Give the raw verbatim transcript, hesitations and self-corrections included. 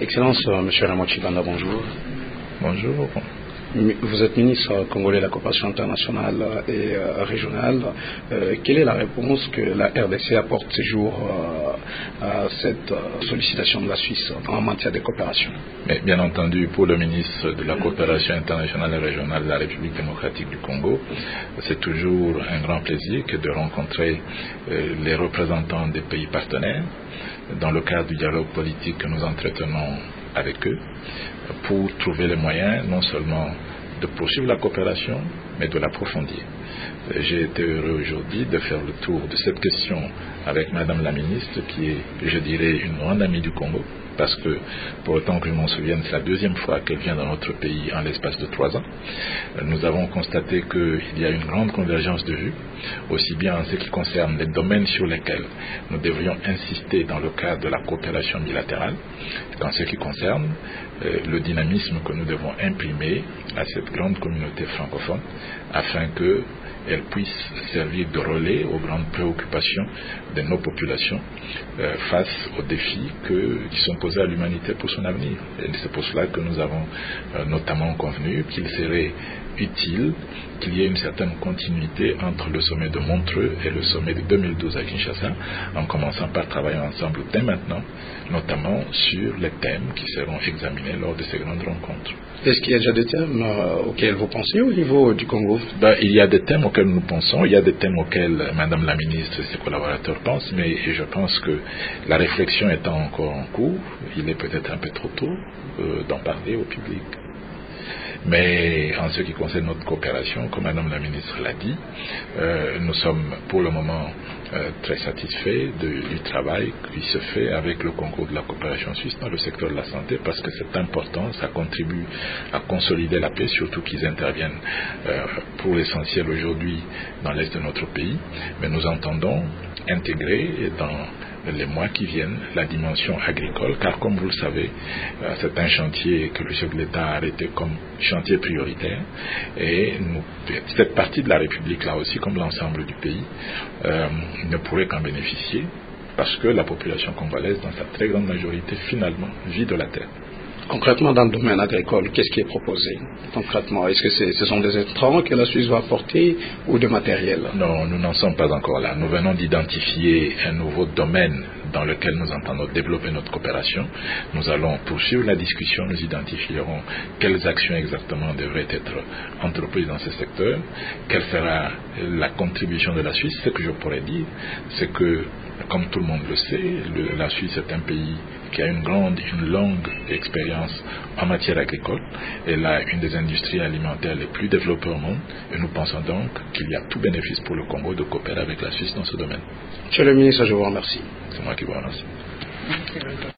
Excellence, euh, M. Raymond Tshibanda, bonjour. Bonjour. Vous êtes ministre congolais de la coopération internationale et euh, régionale. Euh, quelle est la réponse que la R D C apporte ces jours euh, à cette euh, sollicitation de la Suisse en matière de coopération? Mais bien entendu, pour le ministre de la coopération internationale et régionale de la République démocratique du Congo, c'est toujours un grand plaisir que de rencontrer euh, les représentants des pays partenaires dans le cadre du dialogue politique que nous entretenons avec eux, pour trouver les moyens non seulement de poursuivre la coopération, mais de l'approfondir. J'ai été heureux aujourd'hui de faire le tour de cette question avec Madame la ministre, qui est, je dirais, une grande amie du Congo, parce que, pour autant que je m'en souvienne, c'est la deuxième fois qu'elle vient dans notre pays en l'espace de trois ans. Nous avons constaté qu'il y a une grande convergence de vues, aussi bien en ce qui concerne les domaines sur lesquels nous devrions insister dans le cadre de la coopération bilatérale, qu'en ce qui concerne euh, le dynamisme que nous devons imprimer à cette grande communauté francophone, afin que elle puisse servir de relais aux grandes préoccupations de nos populations euh, face aux défis que, qui sont posés à l'humanité pour son avenir. Et c'est pour cela que nous avons euh, notamment convenu qu'il serait utile qu'il y ait une certaine continuité entre le sommet de Montreux et le sommet de deux mille douze à Kinshasa, en commençant par travailler ensemble dès maintenant, notamment sur les thèmes qui seront examinés lors de ces grandes rencontres. Est-ce qu'il y a déjà des thèmes euh, auxquels vous pensez au niveau du Congo? Ben, il y a des thèmes auxquels nous pensons, il y a des thèmes auxquels Madame la ministre et ses collaborateurs pensent, mais je pense que la réflexion étant encore en cours, il est peut-être un peu trop tôt euh, d'en parler au public. Mais en ce qui concerne notre coopération, comme Madame la ministre l'a dit, euh, nous sommes pour le moment euh, très satisfaits de, du travail qui se fait avec le concours de la coopération suisse dans le secteur de la santé, parce que c'est important, ça contribue à consolider la paix, surtout qu'ils interviennent euh, pour l'essentiel aujourd'hui dans l'est de notre pays. Mais nous entendons intégrer dans les mois qui viennent la dimension agricole, car comme vous le savez, euh, c'est un chantier que le chef de l'État a arrêté comme chantier prioritaire, et nous, cette partie de la République là aussi, comme l'ensemble du pays, euh, ne pourrait qu'en bénéficier, parce que la population congolaise, dans sa très grande majorité, finalement, vit de la terre. Concrètement, dans le domaine agricole, qu'est-ce qui est proposé concrètement? Est-ce que c'est, ce sont des intrants que la Suisse va apporter ou de matériel? Non, nous n'en sommes pas encore là. Nous venons d'identifier un nouveau domaine dans lequel nous entendons développer notre coopération. Nous allons poursuivre la discussion, nous identifierons quelles actions exactement devraient être entreprises dans ce secteur, quelle sera la contribution de la Suisse. Ce que je pourrais dire, c'est que, comme tout le monde le sait, le, la Suisse est un pays qui a une grande, une longue expérience en matière agricole. Elle a une des industries alimentaires les plus développées au monde, et nous pensons donc qu'il y a tout bénéfice pour le Congo de coopérer avec la Suisse dans ce domaine. Monsieur le ministre, je vous remercie. C'est moi qui vous remercie.